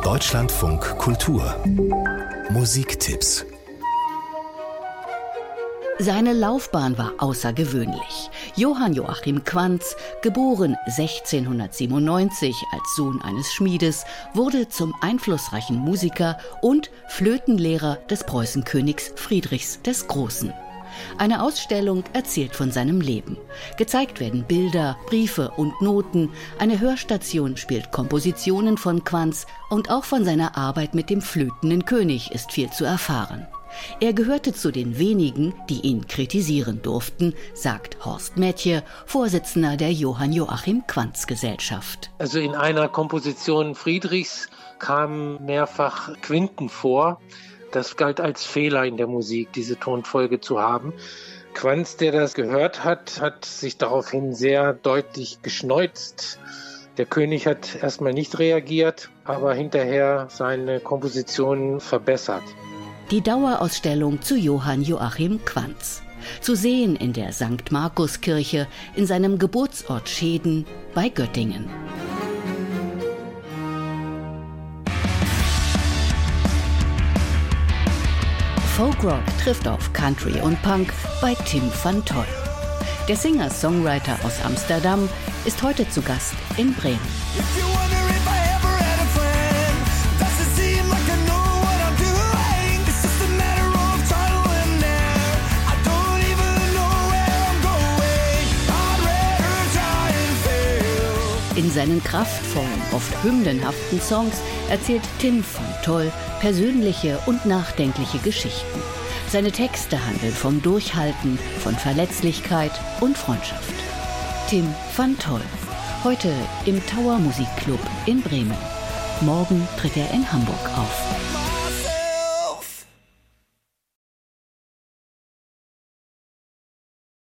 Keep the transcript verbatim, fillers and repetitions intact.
Deutschlandfunk Kultur Musiktipps. Seine Laufbahn war außergewöhnlich. Johann Joachim Quanz, geboren sechzehnhundertsiebenundneunzig als Sohn eines Schmiedes, wurde zum einflussreichen Musiker und Flötenlehrer des Preußenkönigs Friedrichs des Großen. Eine Ausstellung erzählt von seinem Leben. Gezeigt werden Bilder, Briefe und Noten. Eine Hörstation spielt Kompositionen von Quanz und auch von seiner Arbeit mit dem flötenden König ist viel zu erfahren. Er gehörte zu den wenigen, die ihn kritisieren durften, sagt Horst Mäthje, Vorsitzender der Johann Joachim Quanz Gesellschaft. Also in einer Komposition Friedrichs kamen mehrfach Quinten vor. Das galt als Fehler in der Musik, diese Tonfolge zu haben. Quanz, der das gehört hat, hat sich daraufhin sehr deutlich geschneuzt. Der König hat erstmal nicht reagiert, aber hinterher seine Kompositionen verbessert. Die Dauerausstellung zu Johann Joachim Quanz. Zu sehen in der Sankt Markus-Kirche in seinem Geburtsort Scheden bei Göttingen. Folkrock trifft auf Country und Punk bei Tim van Tol. Der Singer-Songwriter aus Amsterdam ist heute zu Gast in Bremen. In seinen kraftvollen, oft hymnenhaften Songs erzählt Tim van Tol persönliche und nachdenkliche Geschichten. Seine Texte handeln vom Durchhalten, von Verletzlichkeit und Freundschaft. Tim van Tol, heute im Tower Musikclub in Bremen. Morgen tritt er in Hamburg auf.